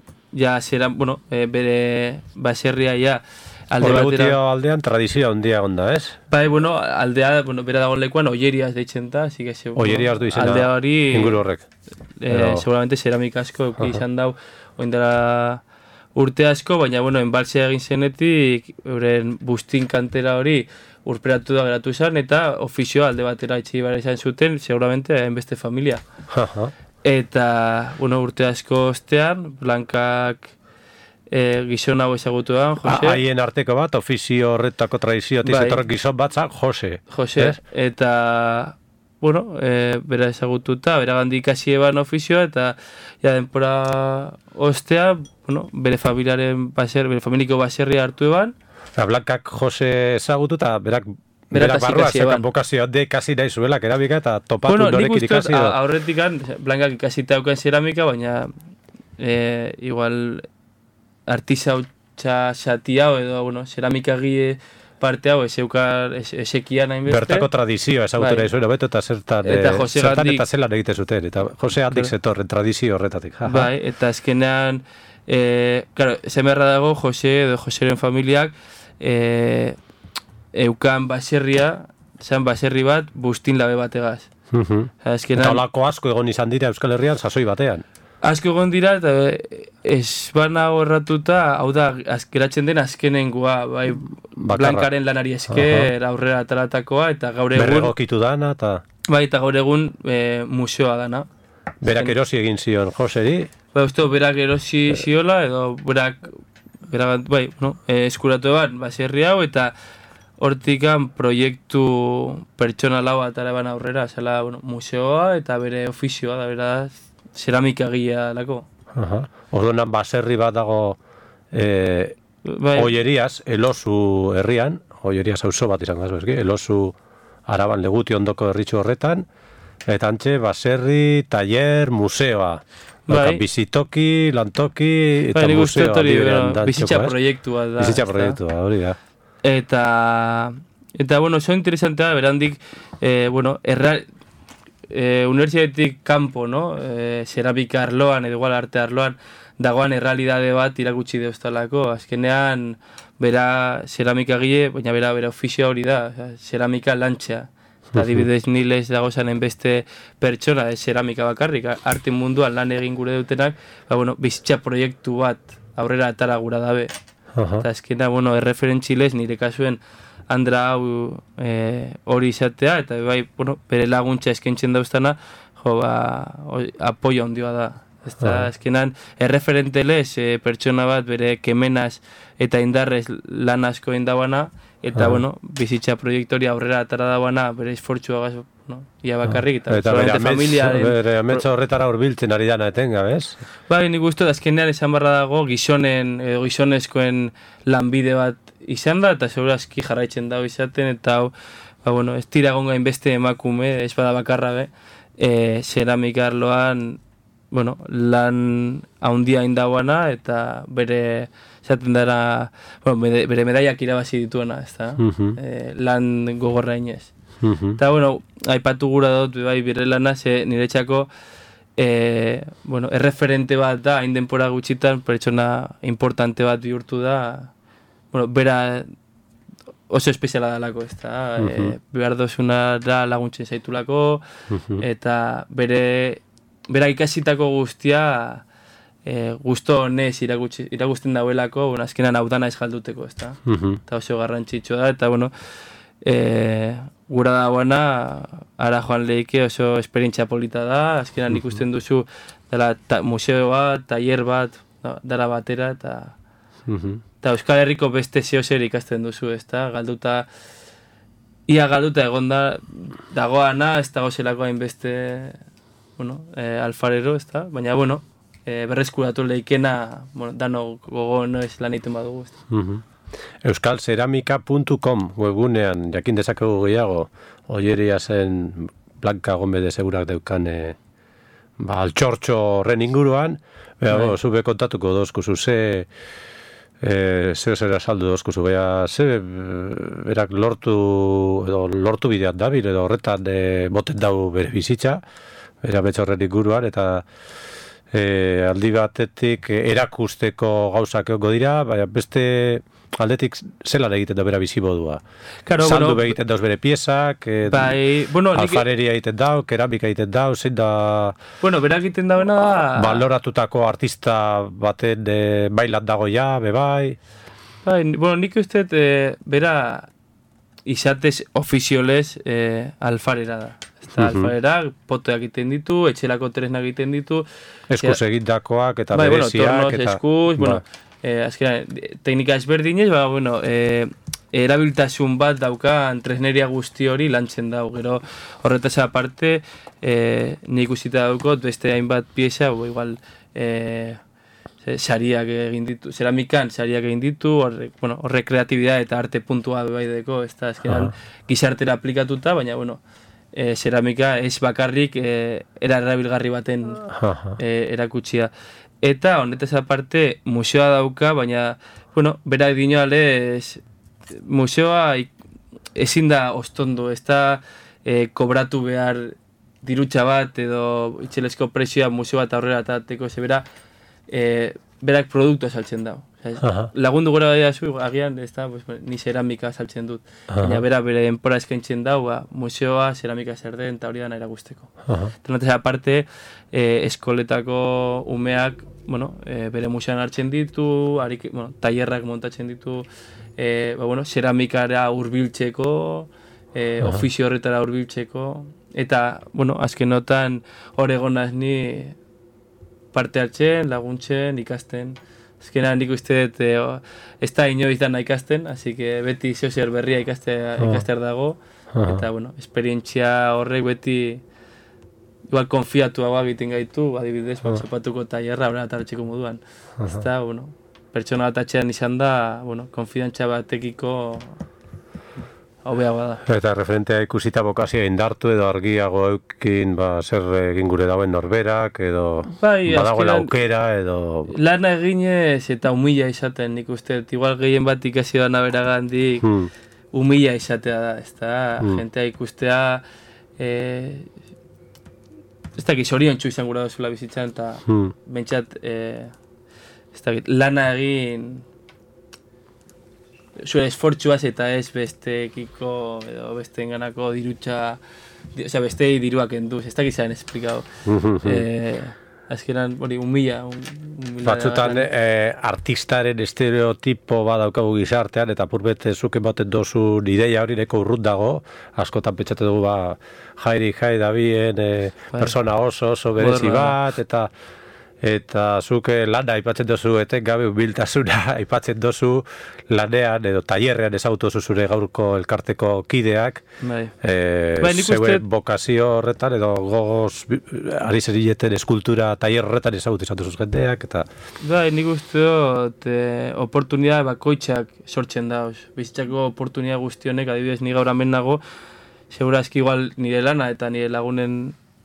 bere baserria alde batera... Legutio aldean tradizioa ondia onda, ez? Aldea, bera dago lekuan, Ollerias deitzen da, así que... Ollerias du izena, aldea hori, inguru horrek. Seguramente ceramika asko izan dau, oindara urte asko, baina, enbaltzea egin zenetik, euren bustin kantera hori, urperatu da geratu izan, eta ofizioa alde batera itxi bara izan zuten, seguramente, hainbeste familia. Eta, urte asko ostean, Blankak gizon hau ezagutu da, Jose. Haien arteko bat, ofizio horretako tradizio, tizetorren gizon bat zan, Jose. Eta, bera ezagututa, bera gandik ikasi eban ofizioa, eta denpora ostean, bere familiko baserria hartu eban. Blankak Jose ezagututa, berak barrua zekan bokazio de ikasi nahi zuela keramika eta topatu norekin ikasi da. Aurretik Blankak ikasita auken zeramika, baina igual artizautza xati hau edo zeramika gie parte hau esekian hainbeste. Bertako tradizioa ezagutu nahi zuen, beto eta zertan eta zelan egite zuten. Eta Jose handik zetorren tradizio horretatik. Eta azkenean, zemerra dago Jose edo Joseren familiak eukan baserria, zan baserri bat, bustin labe bategaz. Eta olako asko egon izan dira Euskal Herrian sasoi batean. Asko egon dira, eta ez bana horratuta, hau da, geratzen den azkenengoa, Blankaren lanari esker, aurrera ataratakoa, eta gaur egun... Berregokitu dana, eta... Eta gaur egun museoa dana. Berak erosi egin zion, Joseri? Berak erosi ziola, edo berak eskuratu eban, baserri hau, eta hortikan proiektu pertsonal hau atara eban aurrera, zela museoa, eta bere ofizioa, da beraz, zeramika gila lako. Orduan baserri bat dago Ollerias, Elosu herrian, Ollerias auzo bat izan gazu, Elosu Araban Leguti ondoko herritxu horretan, eta antxe baserri, taller, museoa. Bizitoki, lantoki, eta museoa. Bizitza proiektua da. Bizitza proiektua, hori da. Eta oso interesantea, berandik, universitatetik kanpo, zeramika arloan, edo igual arte arloan, dagoan errealidade bat irakutsi deustalako. Azkenean, bera zeramika gile, baina bera ofizioa hori da, zeramika lantxea. Eta adibidez nilez dagozan enbeste pertsona, zeramika bakarrik, arte munduan lan egin gure dutenak, bizitza proiektu bat aurrera atara gura dabe. Eta azkena, erreferentzilez nire kasuen Andra hau hori izatea, eta bere laguntza eskentzen dauztana, apoio ondioa da. Azkenan, erreferentelez pertsona bat bere kemenaz eta indarrez lan asko indabana, eta bizitza proiektoria aurrera atara dabana, bere esfortzua gazo, ia bakarrik, eta bere ametsa horretara urbiltzen ari dana etenga, bez? Nik uste, azkenean esan barra dago gizonen edo gizonezkoen lanbide bat izan da, eta segurazki jarraitzen dago izaten, eta ez tira gonga inbeste emakume, ez bada bakarra, zeramika arloan, bueno, lan haundia indagoana eta bere esaten dara, bueno, bere medaiak irabazi dituena, ezta? Lan gogorra inez. Eta, bueno, aipatu gura dut, bai, bere lana, niretzako, bueno, erreferente bat da, hain denpora gutxitan, pertsona importante bat bihurtu da, bueno, bera oso espeziala dalako, ezta? Behar dozuna da laguntzen zaitulako, eta bera ikasitako guztia gusto honez iragusten dauelako, bueno, azkenan hau dana ez jalduteko, ezta? Eta oso garrantzitsua da, eta, bueno, gura dagoena, ara joan lehike oso esperientzia polita da, azkenan ikusten duzu dela museo bat, taller bat, dara batera, eta Euskal Herriko beste zehozer ikasten duzu, ezta? Ia galduta egon dagoana, ez dago zelako hainbeste, bueno, alfarero, ezta? Baina, bueno, berreskuratu lehikena, bueno, dano gogo noiz lan egiten badugu, ezta? euskalceramika.com webunean jakin dezakegu gehiago, oieria zen Blanka Gomez segurak deukan altxortxo horren inguruan, zube kontatuko dozkuzu zer saldu dozkuzu, berak lortu bideat dabil, edo horretan boten dau bere bizitza, bera betxorren inguruan, eta aldi batetik erakusteko gauzak egongo dira, baina beste aldetik zelan egiten da bera bizibodua. Saldu egiten dauz bere piezak, alfareria egiten dau, keramika egiten dau, zein da... Bueno, bera egiten dauena da... Baloratutako artista baten bailat dago ja, bebai... Bueno, nik uste bera izatez ofiziolez alfarera da. Alfarera, potoak egiten ditu, etxelako tresnak egiten ditu... Eskuz egindakoak eta bereziak... Tornos, eskuz, bueno... azkenan, teknika ezberdinez, bueno, erabiltasun bat daukan tresneria guzti hori lantzen dau. Gero horretaz aparte, nik usita daukot beste hainbat pieza, igual sariak egin ditu, ceramikan sariak egin ditu, horre kreatibidad eta arte puntua bebaideko, ez da, azkenan gizartera aplikatuta, baina, bueno, ceramika ez bakarrik erabilgarri baten erakutsia. Eta honetaz aparte museoa dauka, baina, bueno, bera dinoalez museoa ezin da ostondo, ez da kobratu behar dirutxa bat edo itxelezko presioa museo bat aurrera atateko, ze berak produktua saltzen dau. Lagundu gora baina zu, agian, ez da, ni ceramika saltzen dut. Baina bere denpora eskaintzen dau, museoa, ceramika zer den, eta hori da nahi guzteko. Eta aparte, eskoletako umeak, bueno, bere museoan hartzen ditu, tailerrak montatzen ditu, ceramikara hurbiltzeko, ofizio horretara hurbiltzeko, eta, bueno, azkenotan hor egonaz ni parte hartzen, laguntzen, ikasten. Azkenan nik uste dut ez da inoiz dana ikasten, así que beti zeozer berria ikaster dago, eta, bueno, esperientzia horrek beti igual konfiatuagoa egiten gaitu, adibidez, sopatuko tailerra bera tartxeko moduan. Ez da, bueno, pertsona bat atxean izan da, bueno, konfidantza batekiko hobeagoa da. Eta referentea ikusita bokazia indartu edo argiago eukin, zer egin gure dauen norberak, edo badagoela aukera, edo... Lana eginez eta humila izaten, nik uste, igual gehien bat ikasi dana beragandik, humila izatea da, ez da, jentea ikustea, ez dakit, zoriontsu izan gura dozula bizitzan, eta bentsat, ez dakit, lana egin... zure esfortzuaz eta ez bestekiko edo besteenganako dirutza, osea, bestei diruak enduz, ez dakit zaren esplikau. Azkenan, humila. Batzutan, artistaren estereotipo badaukagu gizartean, eta purbet zuken baten dozu ideia hori neko urrut dago, askotan pentsate dugu, jai dabien, persona oso berezi bat, eta zuke lana aipatzen dozu, etengabe humiltasuna aipatzen dozu lanean edo tailerrean ezagutu zure gaurko elkarteko kideak, zeuen bokazio horretan edo gogoz ari zerileten eskultura tailer horretan ezagutu izan duzuz jendeak, eta... Nik uste dut oportunidad bakoitzak sortzen dauz. Bizitzako oportunidad guztionek, adibidez, ni gaur hemen nago, segurazki igual nire lana eta nire lagunen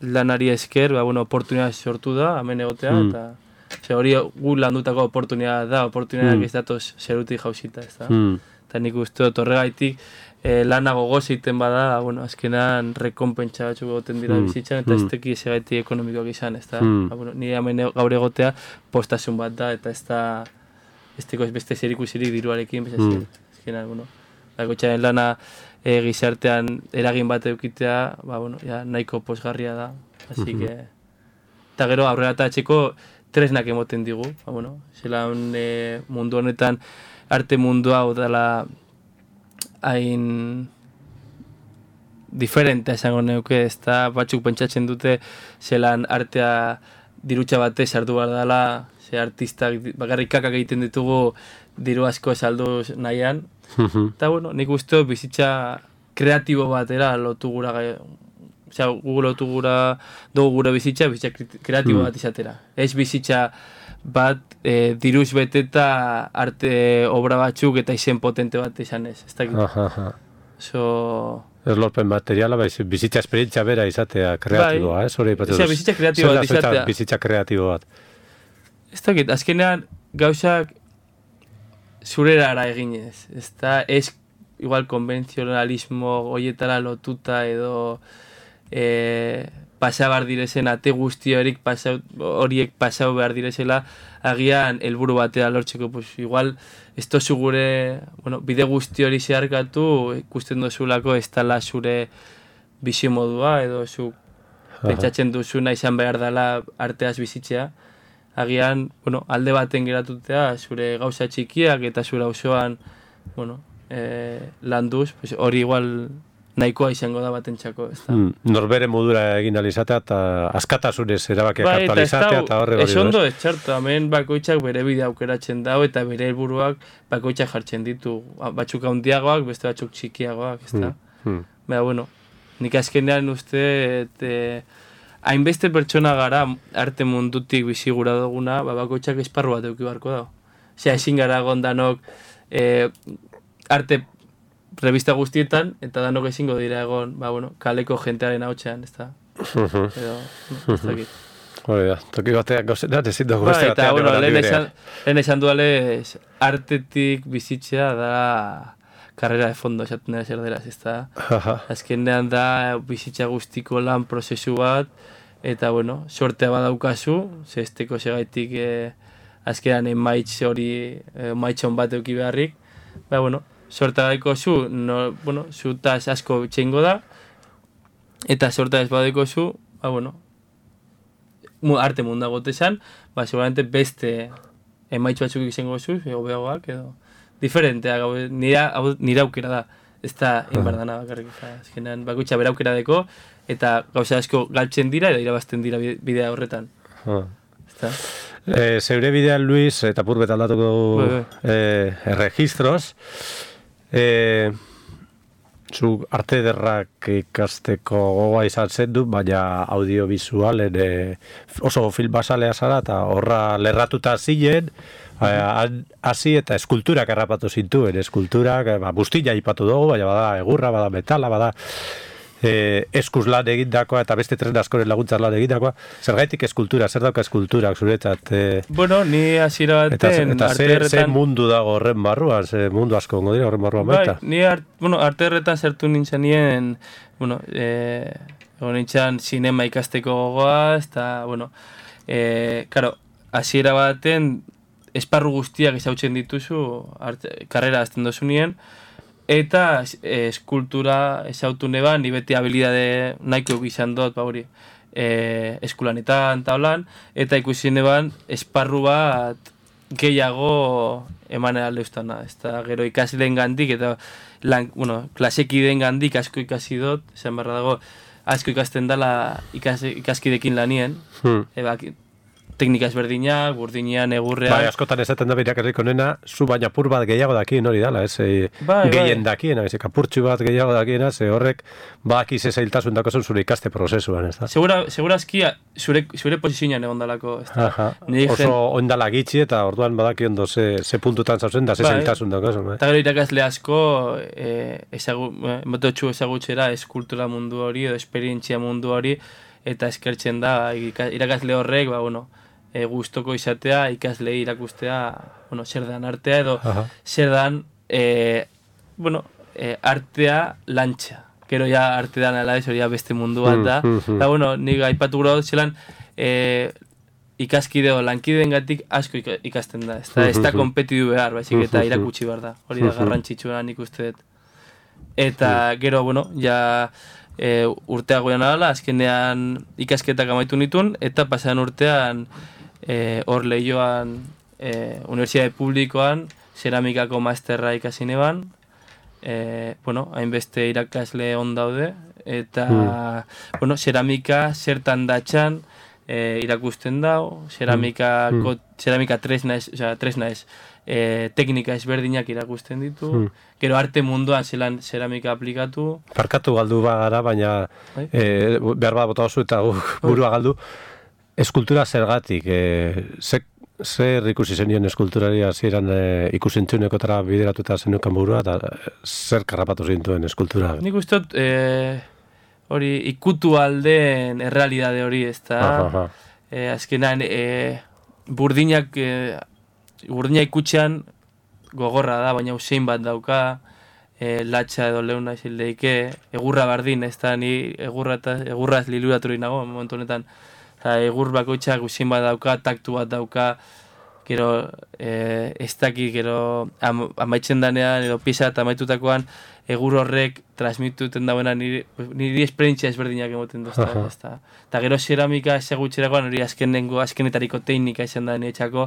lanari esker, oportunidad sortu da, hemen egotea, eta hori gu landutako oportunidad da, oportunidad ez datoz zerutik jauzita, ez da. Eta nik uste dut horregaitik lana gogoz egiten bada, azkenan rekonpentsa batzuk egoten dira bizitzan, eta ez teki ezagaitik ekonomikoak izan, ez da. Nire hemen gaur egotea postasun bat da, eta ez teko beste zerikusirik diruarekin, azkenan, bakotxaren lana gizartean eragin bat eukitea, nahiko posgarria da, así que... Eta gero aurrera eta etxeko tresnak emoten digu, zelan mundu honetan arte mundua hau dela hain diferente esango neuke, ez da batzuk pentsatzen dute zelan artea dirutxa batez hartu behar dela, ze artistak bakarrik kakak egiten ditugu diru asko salduz nahian, eta nik uste bizitza kreatibo batera lotu gura dugu lotu gure bizitza kreatibo bat izatera. Ez bizitza bat diruz beteta arte obra batzuk eta izen potente bat izan ez. Ez dakit. Ez lorpen materiala, bizitza esperientzia bera izatea kreatiboa, ez? Bizitza kreatibo bat izatea. Bizitza kreatibo bat. Ez dakit, azkenean gauzak zurerara eginez. Ez igual konbentzionalismo horietara lotuta edo pasabar direzen, ate guzti horiek pasau behar direzela, agian helburu batera lortzeko, igual, ez tozu gure, bide guzti hori zeharkatu, ikusten dozulako ez tala zure bizio modua, edo zu pentsatzen duzuna izan behar dela arteaz bizitzea, agian, alde baten geratutea, zure gauza txikiak eta zure auzoan, landuz, hori igual nahikoa izango da batentzako, ez da. Norbere modura egin alizatea eta askatasunez erabakiak hartu alizatea eta horre hori. Ez ondo ez txartu, hemen bakoitzak bere bide aukeratzen dago eta bere helburuak bakoitzak jartzen ditu. Batzuk handiagoak, beste batzuk txikiagoak, ez da. Baina, nik azkenean uste, hainbeste pertsona gara arte mundutik bizigura duguna, bakoitzak esparru bat euki barko dago. Osea, ezin gara gondanok arte revista guztietan, eta danok ezingo dira egon, kaleko jentearen hautsean, ez da. Ez dakit. Hori da, toki batean gauzenan ezin dugu beste batean egon bidean. Lehen esan dualez, artetik bizitzea da karrera de fondo, esaten dira zer dela, ez da. Azkenean da bizitza guztiko lan prozesu bat, eta sortea badaukazu, zesteko segaitik azkenean emaitz hon bat euki beharrik, sorta daiko zu, zutaz asko txengo da, eta sorta ez badaiko zu, arte munda gotezan, seguramente beste emaitz batzuk izango zu, hobeagoak edo, diferenteak, nire aukera da, ez da inbardana bakarrik, azkenean bakoitza bera aukera deko, eta gauza asko galtzen dira, eta irabazten dira bidea horretan. Zeure bidean, Luis, eta purbet aldatuko registros, zu arte ederrak ikasteko gogoa izan zen du, baina audiovisualen oso film basalea zara, eta horra lerratuta ziren, hasi eta eskulturak errapatu zintuen, eskulturak, bustila ipatu dugu, baina bada egurra, bada metala, bada eskuz lan egindakoa eta beste tren askoren laguntzar lan egindakoa. Zergaitik eskultura, zer dauka eskulturak zuretzat? Ni hasiera baten arte erretan... Ze mundu dago horren barruan, ze mundu asko ongo dira horren barruan baita? Ni arte erretan zertu nintzen nien, egon nintzen sinema ikasteko gogoa, eta, karo, hasiera baten esparru guztiak izautzen dituzu, karrera azten dozu nien, eta eskultura ezautu neban, ni beti habilidade nahiko izan dut, eskulanetan, taulan, eta ikusi neban esparru bat gehiago eman aldeustana. Ez da, gero ikasleen gandik, eta klasekideen gandik asko ikasi dut, esan barra dago, asko ikasten dela ikaskidekin lanien, teknika ezberdinak, burdinean, egurrean... Bai, askotan esaten da beriak erriko nena, zu baina pur bat gehiago dakien hori dala, gehien dakiena, kapurtxu bat gehiago dakiena, ze horrek baki ze zailtasun dako zure ikaste prozesuan, ez da? Segurazki, zure posizioan egon dalako, ez da? Oso ondala gitxi eta orduan badaki ondo ze puntutan zauzen da, ze zailtasun dako zuen. Eta gero irakasle asko, mototxu ezagutxera eskultura mundu hori, edo esperientzia mundu hori, eta eskertzen da irakasle horrek, gustoko izatea, ikaslei irakustea, zer dan artea edo zer dan, artea lantxa. Gero ja arte dan ala ez, hori beste mundu bat da. Eta, nik aipatu gura dut zelan, ikaskide o lankideen gatik asko ikasten da. Ez da kompetidu behar, baizik eta irakutsi behar da. Hori da garrantzitsua nik uste dut. Eta gero, ja urteak goian adala, azkenean ikasketak amaitu nituen, eta pasan urtean hor lehioan Universitate Publikoan ceramikako masterra ikasi neban, hainbeste irakasle on daude, eta, ceramika zertan datxan irakusten dau, ceramika tresna ez, teknika ezberdinak irakusten ditu, gero arte munduan zelan ceramika aplikatu. Parkatu galdu bagara, baina behar bat bota oso eta burua galdu, eskultura zergatik, zer ikusi zenien eskulturari hasieran ikusentzunekotara bideratuta zenukan burua, eta zer karrapatu zintuen eskultura? Nik uste dut, hori ikutu aldeen errealidade hori, ez da, azkenan, burdinak ikutxean gogorra da, baina usein bat dauka, latxa edo leuna izildeike, egurra bardin, ez da, ni egurraz liluraturik nago, momentu honetan, egur bakoitzak usein bat dauka, taktu bat dauka, gero, ez daki, gero, amaitzen danean, edo pisa eta amaitutakoan, egur horrek transmituten dauena niri esperientzia ezberdinak emoten duzta. Eta gero ceramika segutxerakoan, hori azkenetariko teknika izan da niretzako,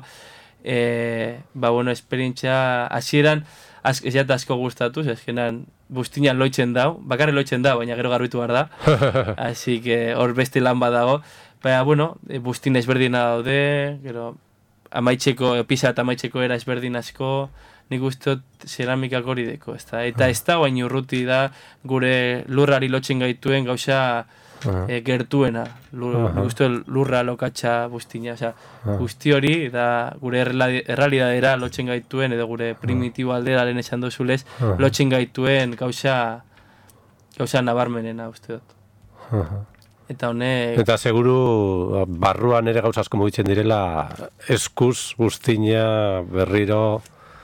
esperientzia hasieran ez jat asko gustatu, azkenan bustinan loitzen dau, bakarri loitzen dau, baina gero garbitu behar da, así que hor beste lan badago, baina, bustin ezberdina daude, gero, pisa eta amaitzeko era ezberdin asko, nik uste ceramikak hori deko, eta ez da baina urruti da gure lurrari lotzen gaituen gauza gertuena, lurra lokatxa bustina, guzti hori da gure errealidadera lotzen gaituen, edo gure primitibo aldera lehen esan dozulez, lotzen gaituen gauza nabarmenena uste dut. Eta honek... Eta seguru barruan ere gauza asko mugitzen direla, eskuz, bustina, berriro...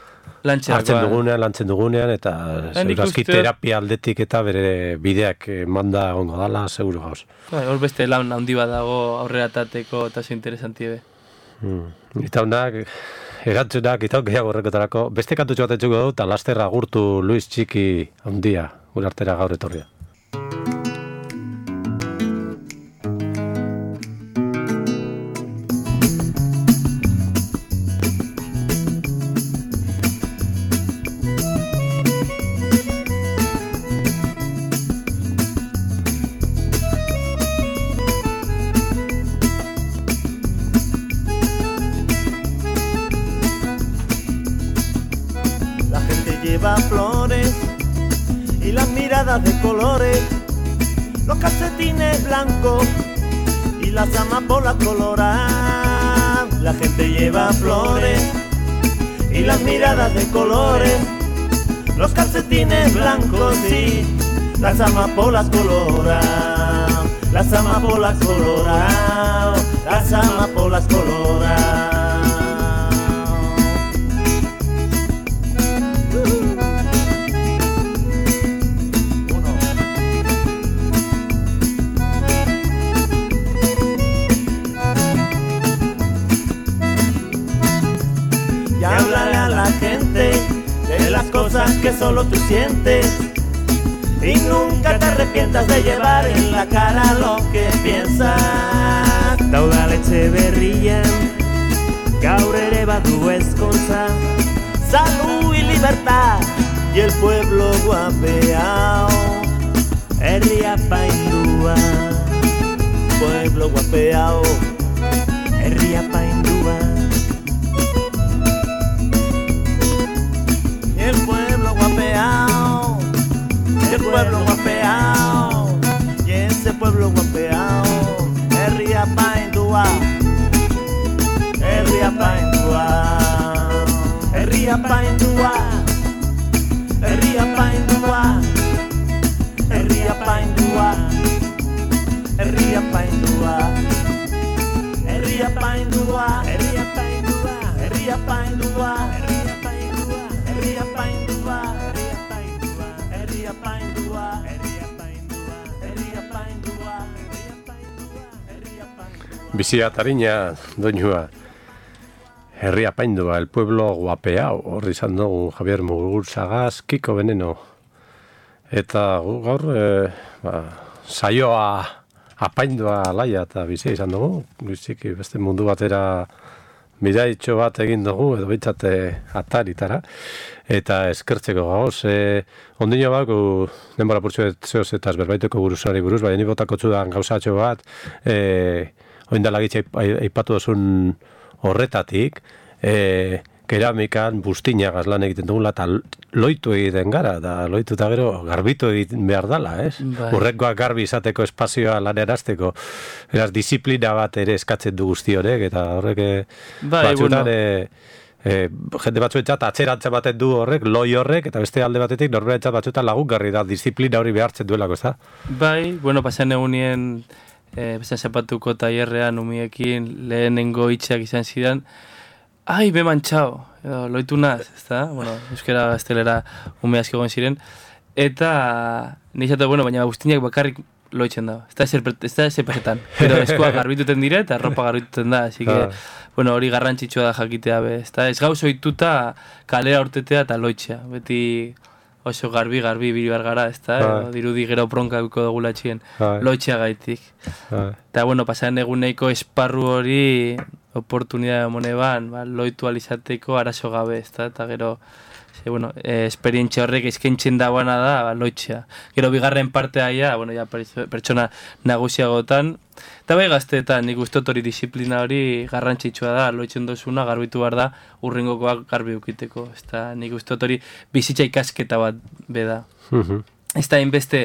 Lantzen dugunean, eta segurazki terapia aldetik eta bere bideak manda ongo dala, seguru gauz. Hor beste lan handi bat dago aurreratateko eta zo interesanti ebe. Eta honak, erantzunak, eta gehiago horrekotarako, beste kantutxo bat entzuko dut, eta lasterra agurtu Luis Txiki handia, gure artera gaur etorria. Flores y las miradas de colores, los calcetines blancos y las amapolas coloradas. La gente lleva flores y las miradas de colores, los calcetines blancos y las amapolas coloradas. Las amapolas coloradas, las amapolas coloradas. Háblale a la gente de las cosas que solo tú sientes y nunca te arrepientas de llevar en la cara lo que piensas. Taudal Etxeberrian gaur ere badu ezkontza, salud y libertad y el pueblo guapeao, herria paindua, pueblo guapeao, herria paindua. El pueblo guapeao, el pueblo guapeao, y ese pueblo guapeao, herria paindua, herria paindua, herria paindua, herria paindua, herria paindua, herria paindua. herria paindua, herria paindua, herria paindua, herria paindua, herria paindua, herria paindua, herria paindua, herria paindua, herria paindua. Bizia tarina, doinua. Herria paindua, el pueblo guapeao, hor izan dugu Javier Mugurtzagaz, Kiko Veneno. Eta gaur, saioa apaindua laia eta bizia izan dugu. Biziki beste mundu batera bidaitxo bat egin dugu, edo bitzate ataritara. Eta eskertzeko gauz, ondino bako denbora purtsu zehoz eta berbaiteko buruzari buruz, baina botako txudan gauzatxo bat, oindala gitxe aipatu duzun horretatik, keramikan bustinagaz lan egiten dugula eta loitu egiten gara, da loitu eta gero garbitu egiten behar dala, ez? Bai. Urrengoak garbi izateko espazioa lanerazteko, eraz disiplina bat ere eskatzen du guzti horrek, eta horrek batzutan, jende batzuetzat atzerantzen baten du horrek, loi horrek, eta beste alde batetik norberetzat batzuetan lagungarri da, disiplina hori behartzen duelako, ez da? Bai, bueno, pasan egunien besan zapatuko tailerrean umiekin lehenengo hitxak izan zidan, ai, be manchao, edo, loitu naz, ezta? Bueno, euskera gaztelera ume asko egon ziren, eta nixatu, bueno, baina guztinak bakarrik loitzen da, ez da ezepazetan, pero eskuak garbituten dire eta ropa garbituten da, así que, bueno, hori garrantzitsua da jakitea be, ezta? Ez gauz ohituta kalera urtetea eta loitzea, beti oso garbi bilibar gara, ezta? Dirudi gero bronka duko dugula txien, loitzea gaitik. Eta, bueno, pasan eguneiko esparru hori oportunidade moneban, loitu alizateko arazo gabe, ezta? Eta gero, bueno, esperientzia horrek eskaintzen dagoana da, loitzea. Gero bigarren partea ja, bueno, ja pertsona nagusiagotan, eta bai gazteetan, nik ustot hori disiplina hori garrantzitsua da, loitzen dozuna, garbitu behar da, urrengokoak garbi ukiteko. Ezta, nik ustot hori bizitza ikasketa bat beda. Ez da inbeste,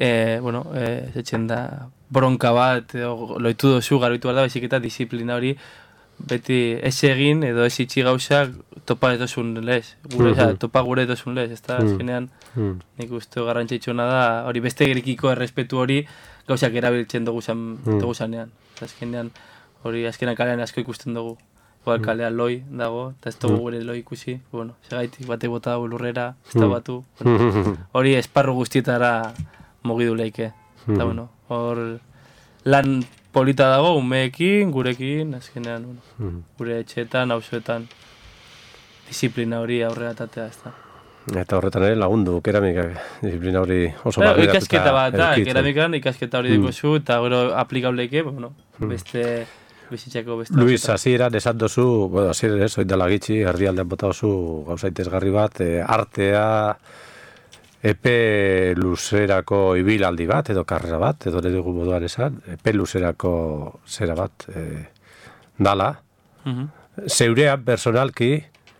zetzen da, bronka bat, loitu dozu, garbitu behar da, baizik eta disiplina hori, beti ez egin edo ez itxi gauzak topa ez dozun lez. Topa gure dozun lez, ez da, azkenean, nik uste garrantzitsuna da, hori beste gerikiko errespetu hori gauzak erabiltzen dugu zanean. Azkenean, hori azkenean kalean asko ikusten dugu. Igual kalean loi dago, eta ez dugu gure loi ikusi. Bueno, segaitik bate bota dago lurrera, ez da batu. Hori esparru guztietara mugidu leike. Eta bueno, hor lan polita dago, umeekin, gurekin, azkenean, gure etxeetan, auzoetan, disiplina hori aurrera tatea, ez da. Eta horretan ere lagundu, keramikak, disiplina hori oso barriratuta. Ikasketa bat da, keramikan ikasketa hori dikozu, eta gero aplikableike, bueno, beste bizitzako beste. Luis, hasieran esan dozu, bueno, hasieran ez, oindala gitxi, herrialdean bota dozu gauzaitezgarri bat, artea, epe luzerako ibilaldi bat, edo karrera bat, edo nire dugu moduan esan, epe luzerako zera bat dala. Zeurean, personalki,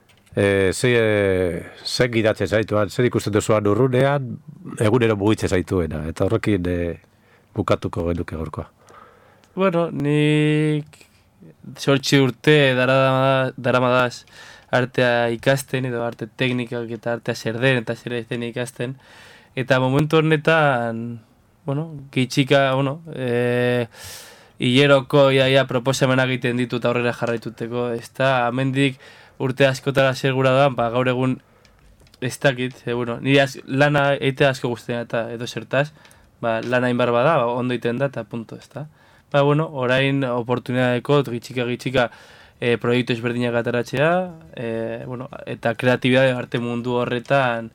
zen gidatzen zaituan, zer ikusten duzuan urrunean, egunero mugitzen zaituena, eta horrekin bukatuko genuke gaurkoa. Bueno, nik 8 urte daramadaz artea ikasten, edo arte teknikak eta artea zer den, eta zer den ikasten. Eta momentu honetan, bueno, gitxika, bueno, hileroko iaia proposamenak egiten ditut aurrera jarraituteko. Ez da, amendik urte askotara segura da, gaur egun ez dakit, bueno, nire lana eite asko guztien eta edo zertaz, lana inbar bada, ondo iten da, eta punto, ez da. Bueno, orain oportunidadeko, gitxika, proiektu ezberdinak ateratzea, bueno, eta kreatibidade arte mundu horretan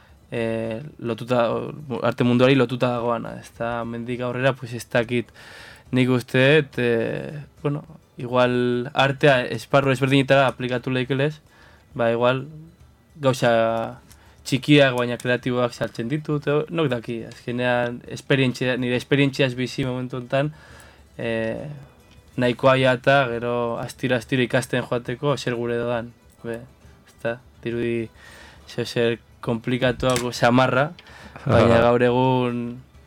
arte munduari lotuta dagoana, ez da, mendik aurrera, pues ez dakit nik usteet, bueno, igual artea esparru ezberdinetara aplikatu lehikelez, igual gauza txikiak baina kreatiboak saltzen ditut, nok daki, azkenean nire esperientziaz bizi momentu enten, nahikoa eta gero astira ikasten joateko zer gure dodan. Ezta, dirudi zer komplikatuago samarra, baina gaur egun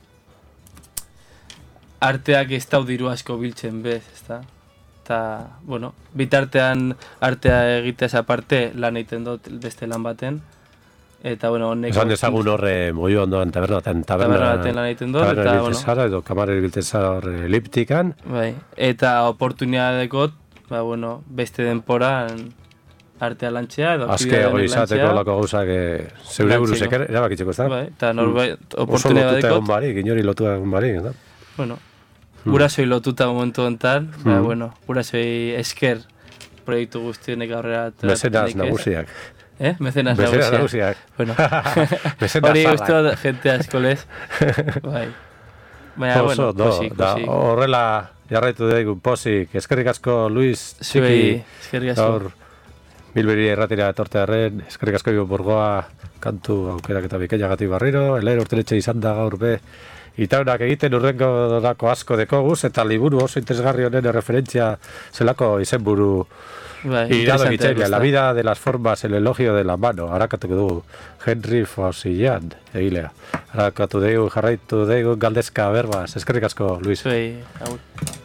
arteak ez dau diru asko biltzen bez, ezta. Eta, bueno, bitartean artea egiteaz aparte lan egiten dut beste lan baten, Eta, bueno, honek... Esan dezagun horre moio ondoan tabernaten lan egiten dut, eta, bueno... Zara, edo kamareri biltzen zara horre eliptikan. Bai, eta oportunidadekot, ba, bueno, beste denporan artea lantzea, edo azke hori izateko lako gauzak zeure buruz erabakitzeko, ez da? Bai, eta norbait, oso lotuta egon oportunidadekot... barik, inori lotuta egon barik, ez da? Bueno, gurasoi lotuta momentu honetan, ba, bueno, gurasoi esker proiektu guztionek aurrera... Mesenas nagusiak. Mecenas nagusiak. Bueno, hori uste bat jente asko lez. Bai. Baina, bueno, posik. Horrela jarraitu dugu posik. Eskerrik asko, Luis. Zuei, eskerrik asko. Gaur, Bilberi erratira etortearen, eskerrik asko Burgoa kantu aukerak eta bikeinagatik barriro. Elair urteletxe izan da gaur be. Itaunak egiten urrengo dako asko dekoguz, eta liburu oso interesgarri honen referentzia zelako izenburu irado gitzeria, la vida de las formas, el elogio de la mano, harakatuko dugu Henry Fosillan egilea. Harakatu dugu, jarraitu dugu galdezka berbaz, eskerrik asko, Luis. Zuei, agur.